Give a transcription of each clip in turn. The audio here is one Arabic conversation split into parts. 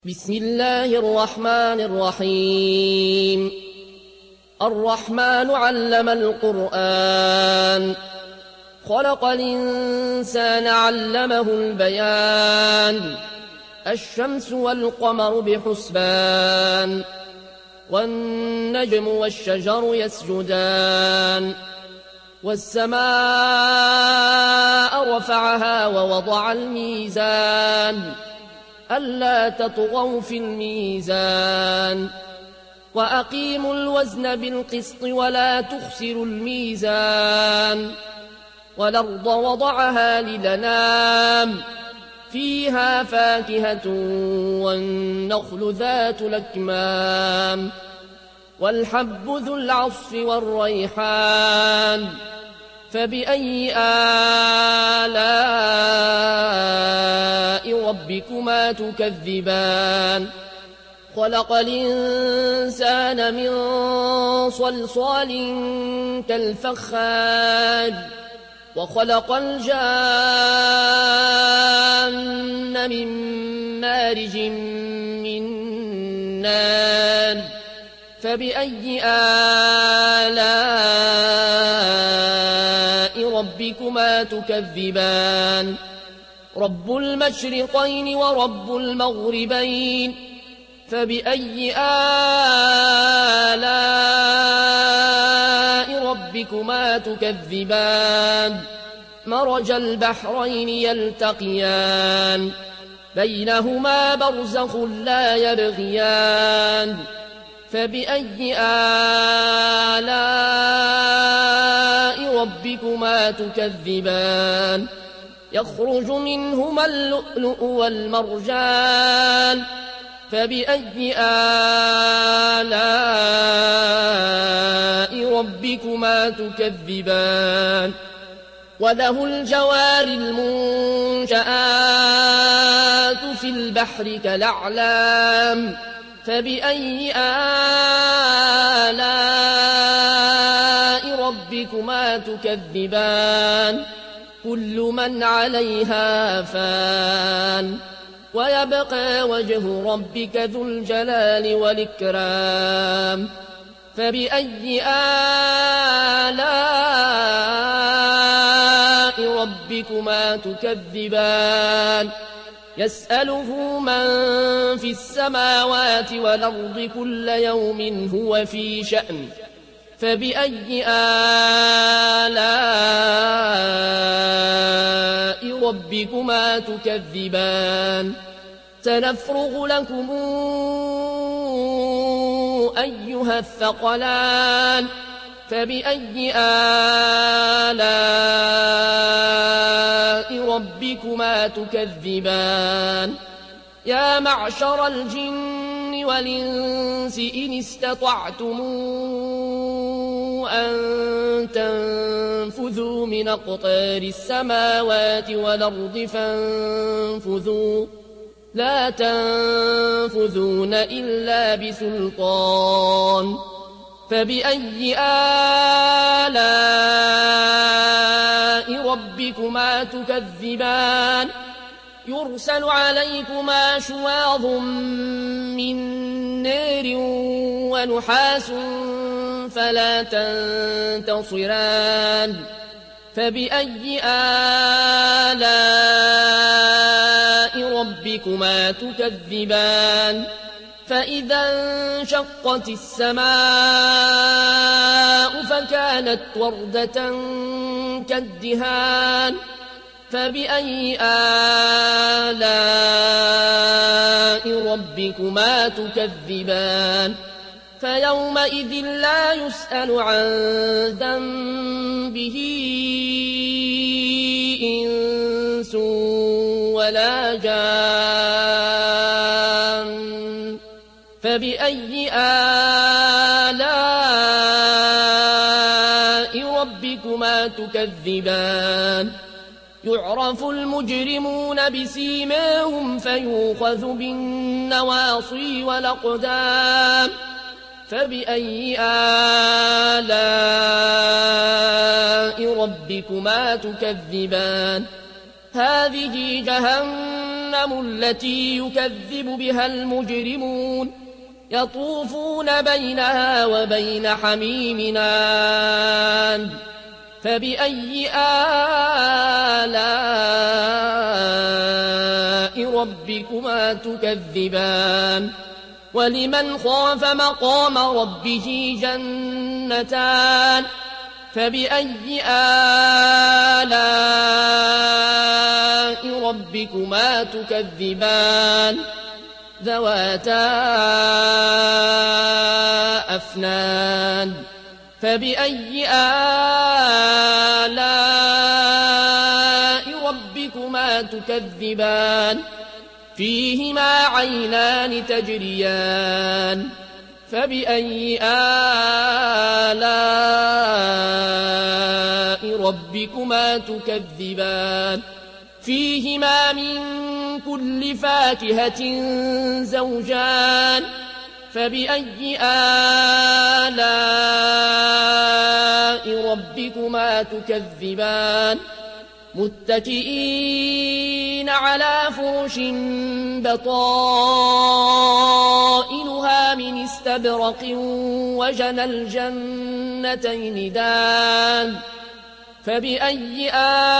بسم الله الرحمن الرحيم الرحمن علم القرآن خلق الإنسان علمه البيان الشمس والقمر بحسبان والنجم والشجر يسجدان والسماء رفعها ووضع الميزان ألا تطغوا في الميزان وأقيموا الوزن بالقسط ولا تخسروا الميزان والأرض وضعها للأنام فيها فاكهة والنخل ذات الأكمام والحب ذو العصف والريحان فبأي آلاء ربكما تكذبان خلق الإنسان من صلصال كالفخار وخلق الجان من مارج من نار فبأي آلاء ربكما تكذبان رب المشرقين ورب المغربين فبأي آلاء ربكما تكذبان مرج البحرين يلتقيان بينهما برزخ لا يبغيان فبأي آلاء ربكما تكذبان يخرج منهما اللؤلؤ والمرجان فبأي آلاء ربكما تكذبان وله الجوار المنشآت في البحر كالأعلام فبأي آلاء ربكما تكذبان كل من عليها فان ويبقى وجه ربك ذو الجلال والإكرام فبأي آلاء ربكما تكذبان يسأله من في السماوات والأرض كل يوم هو في شأن فبأي آلاء ربكما تكذبان سنفرغ لكم أيها الثقلان فبأي آلاء ربكما تكذبان يا معشر الجن والإنس إن استطعتم أن تنفذوا من أقطار السماوات والأرض فانفذوا لا تنفذون إلا بسلطان فبأي آلاء ربكما تكذبان يرسل عليكما شواظ من نار ونحاس فلا تنتصران فبأي آلاء ربكما تكذبان فإذا انشقت السماء فكانت وردة كالدهان فبأي آلاء ربكما تكذبان فيومئذ لا يسأل عن ذنبه إنس ولا جان فبأي آلاء ربكما تكذبان يعرف المجرمون بسيماهم فيؤخذ بالنواصي والأقدام فبأي آلاء ربكما تكذبان هذه جهنم جهنم التي يكذب بها المجرمون يطوفون بينها وبين حميم آن فبأي آلاء ربكما تكذبان ولمن خاف مقام ربه جنتان فبأي آلاء ربكما تكذبان ذواتا أفنان فبأي آلاء ربكما تكذبان فيهما عينان تجريان فبأي آلاء ربكما تكذبان فيهما من كل فاكهة زوجان فبأي آلاء ربكما تكذبان متكئين على فرش بطائنها من استبرق وجنى الجنتين دان فبأي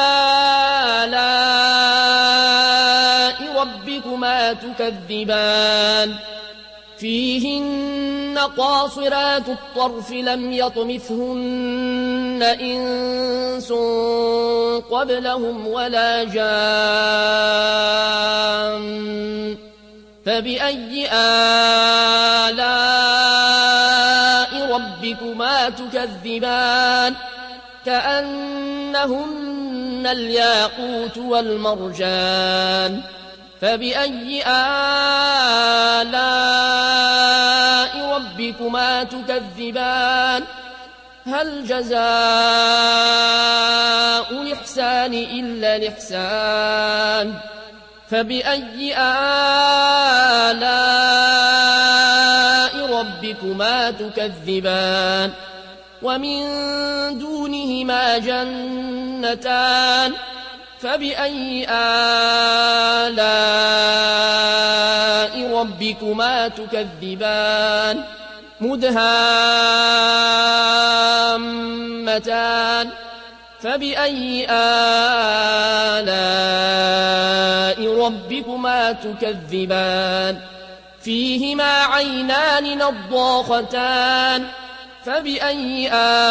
آلاء ربكما تكذبان فيهن قاصرات الطرف لم يطمثهن إنس قبلهم ولا جان فبأي آلاء ربكما تكذبان كأنهن الياقوت والمرجان فبأي آلاء ربكما تكذبان هل جزاء الإحسان إلا الإحسان فبأي آلاء ربكما تكذبان ومن دونهما جنتان فبأي آلاء ربكما تكذبان مدهامتان فبأي آلاء ربكما تكذبان فيهما عينان نضاختان فبأي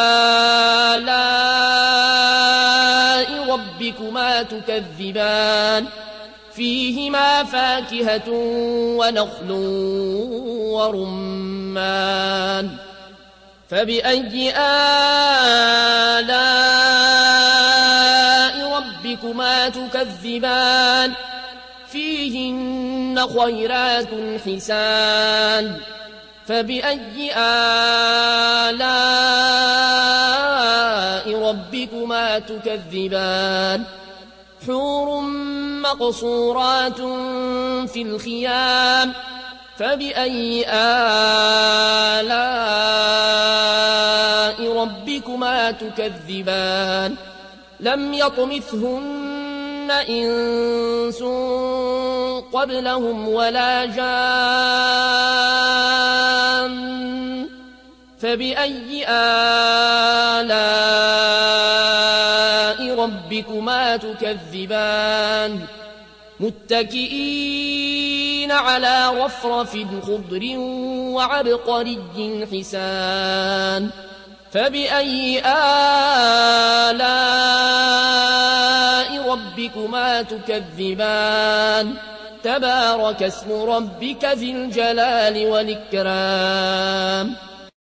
آلاء ربكما تكذبان فيهما فاكهة ونخل ورمان فبأي آلاء ربكما تكذبان فيهن خيرات حسان فبأي آلاء ربكما تكذبان حور مقصورات في الخيام فبأي آلاء ربكما تكذبان لم يطمثهن إنس قبلهم ولا جان فبأي آلاء ربكما تكذبان متكئين على رفرف خضر وعبقري حسان فبأي آلاء ربكما تكذبان تبارك اسم ربك ذي الجلال والإكرام